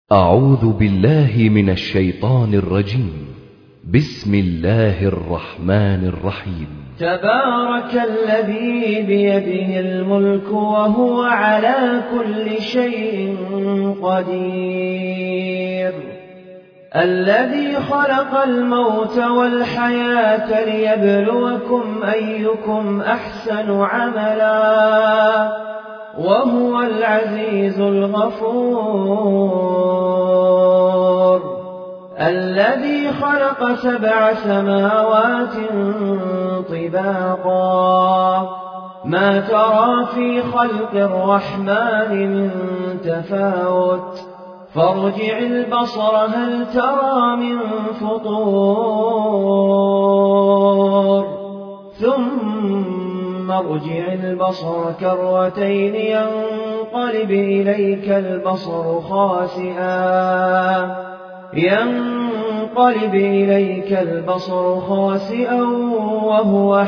أعوذ بالله من الشيطان الرجيم. بسم الله الرحمن الرحيم. تبارك الذي بيده الملك وهو على كل شيء قدير، الذي خلق الموت والحياة ليبلوكم أيكم أحسن عملا وهو العزيز الغفور، الذي خلق 7 سماوات طباقا ما ترى في خلق الرحمن من تفاوت، فارجع البصر هل ترى من فطور، ثم ارجع البصر كرتين ينقلب إليك البصر خاسئا وهو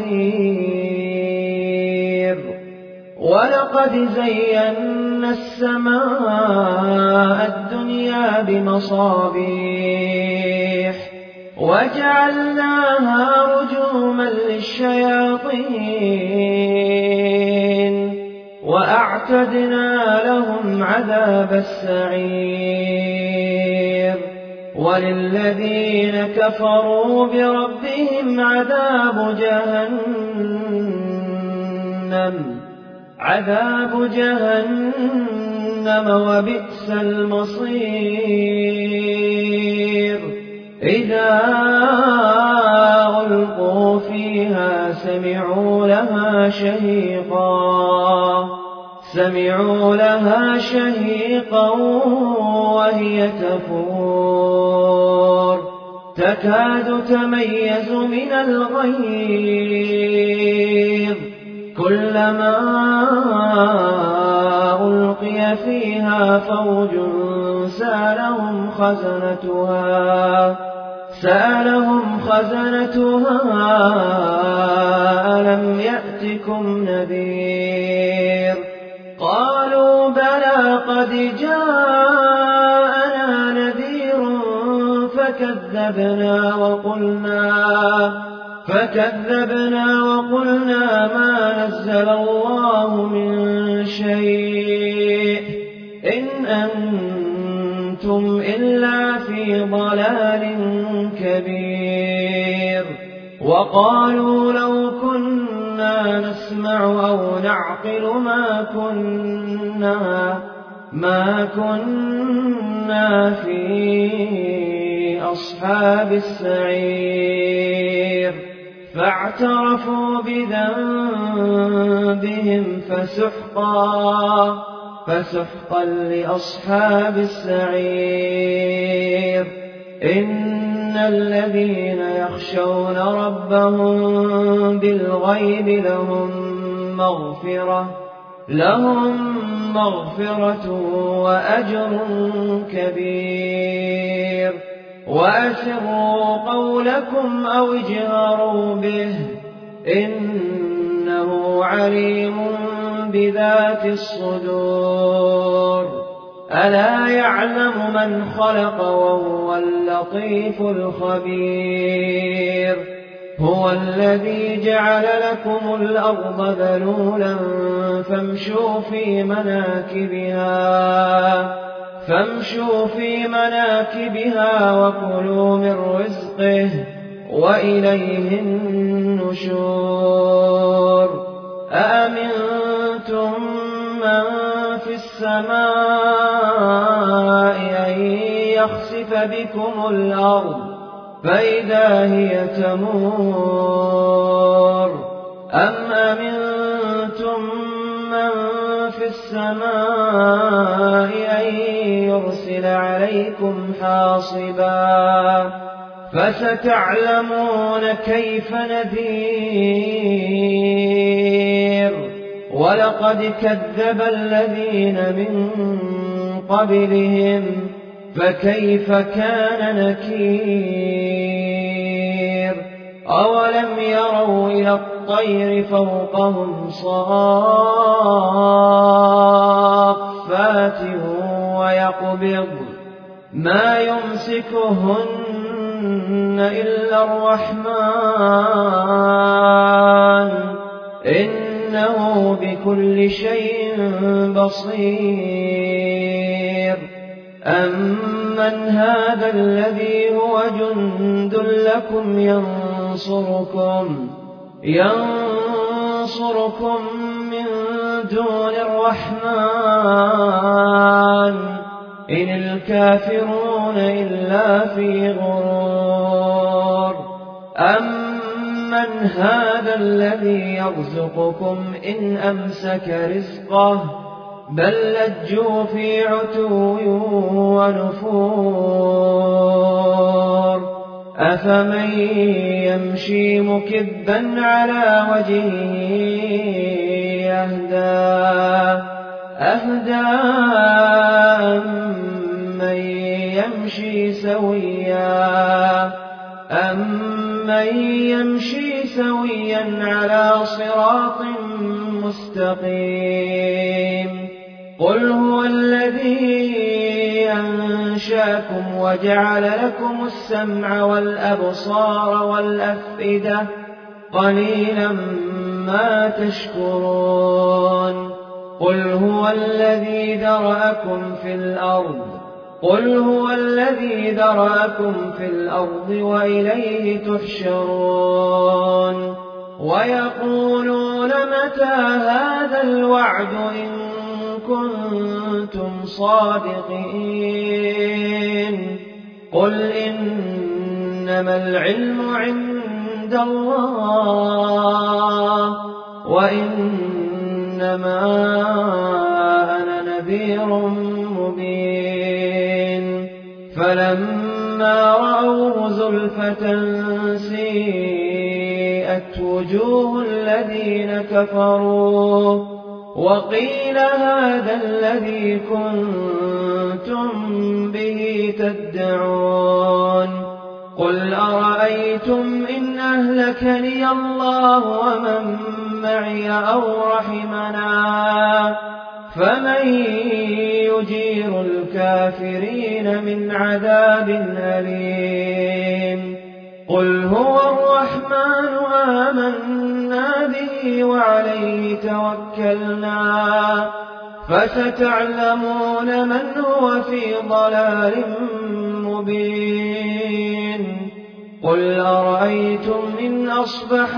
حسير. ولقد زينا السماء الدنيا بمصابيح وجعلناها رجوما للشياطين وأعتدنا لهم عذاب السعير. وللذين كفروا بربهم عذاب جهنم وبئس المصير. إذا ألقوا فيها سمعوا لها شهيقا وهي تفور، تكاد تميز من الغيظ، كلما ألقي فيها فوج سألهم خزنتها ألم يأتكم نذير؟ قالوا بلى قد جاءنا نذير فكذبنا وقلنا ما نزل الله من شيء إن أنتم إلا في ضلال كبير. وقالوا لو كنا نسمع أو نعقل ما كنا في أصحاب السعير. فاعترفوا بذنبهم فسحقا لأصحاب السعير. إن الذين يخشون ربهم بالغيب لهم مغفرة وأجر كبير. وأسروا قولكم أو اجهروا به إنه عليم بذات الصدور. ألا يعلم من خلق وهو اللطيف الخبير. هو الذي جعل لكم الأرض ذلولا فامشوا في مناكبها وكلوا من رزقه وإليه النشور. أأمنتم من في السماء أن يخسف بكم الأرض فإذا هي تمور، أم أمنتم من في السماء أن يرسل عليكم حاصبا فستعلمون كيف نذير. ولقد كذب الذين من قبلهم فكيف كان نكير. أولم يروا إلى الطير فوقهم صافات ويقبض ما يمسكهن إلا الرحمن إنه بكل شيء بصير. أمن هذا الذي هو جند لكم ينصركم من دون الرحمن إن الكافرون إلا في غرور. أمن هذا الذي يرزقكم إن أمسك رزقه بل لجوا في عتو ونفور. أفمن يمشي مكبا على وجهه أهدى أمن يمشي سويا على صراط مستقيم. قل هو الذي أنشأكم وجعل لكم السمع والأبصار والأفئدة قليلا ما تشكرون. قل هو الذي ذرأكم في الأرض وإليه تحشرون. ويقولون متى هذا الوعد إن كنتم صادقين. قل إنما العلم عند الله وإنما أنا نذير مبين. فلما رأوه زلفة سيئت وجوه الذين كفروا وقيل هذا الذي كنتم به تدعون. قل أرأيتم إن أهلكني الله ومن معي أو رحمنا فمن يجير الكافرين من عذاب أليم. قل هو الرحمن آمنا به وعليه توكلنا فستعلمون من هو في ضلال مبين. قل أرأيتم إن أصبح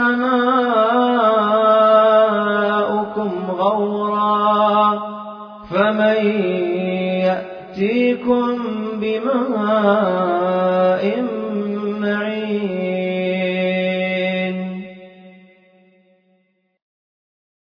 ماؤكم غورا فمن يأتيكم بماء